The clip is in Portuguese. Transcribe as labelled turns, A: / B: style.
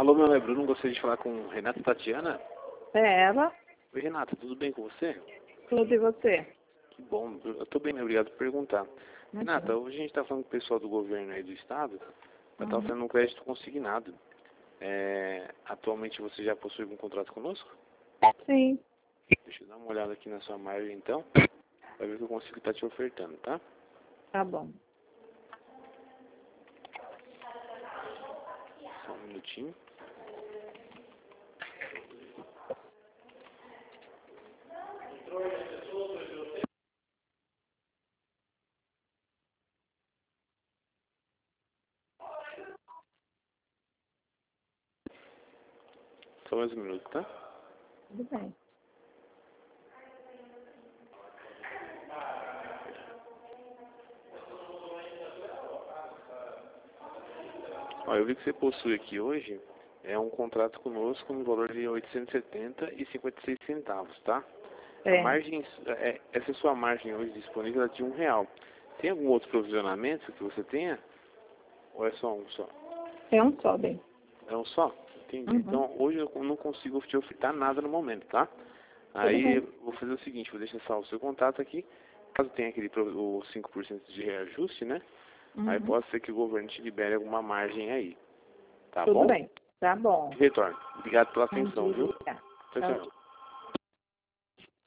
A: Alô, meu nome é Bruno, gostaria de falar com Renata Tatiana.
B: É ela?
A: Oi, Renata, tudo bem com você?
B: Tudo e você?
A: Que bom, eu tô bem, obrigado por perguntar. Renata, hoje a gente está falando com o pessoal do governo aí do estado, para estar oferecendo um crédito consignado. Atualmente você já possui algum contrato conosco?
B: Sim.
A: Deixa eu dar uma olhada aqui na sua margem então, para ver o que eu consigo estar te ofertando, tá?
B: Tá bom.
A: Só um minutinho. Só mais um minuto, tá?
B: Tudo bem.
A: Ó, eu vi que você possui aqui hoje um contrato conosco no valor de R$ 870,56, tá? A
B: É.
A: margem, essa sua margem hoje disponível é de R$ 1. Tem algum outro provisionamento que você tenha? Ou é só um só?
B: É um só, bem.
A: É um só? Entendi.
B: Uhum.
A: Então hoje eu não consigo te ofertar nada no momento, tá?
B: Tudo
A: Aí
B: bem.
A: vou fazer o seguinte, vou deixar salvo o seu contato aqui. Caso tenha o 5% de reajuste, né? Aí
B: Uhum.
A: pode ser que o governo te libere alguma margem aí. Tá
B: Tudo
A: bom?
B: bem. Tá bom.
A: Retorno. Obrigado pela
B: Bom
A: atenção, viu?
B: dia.
A: Tchau,
B: Tchau,
A: tchau.
B: tchau.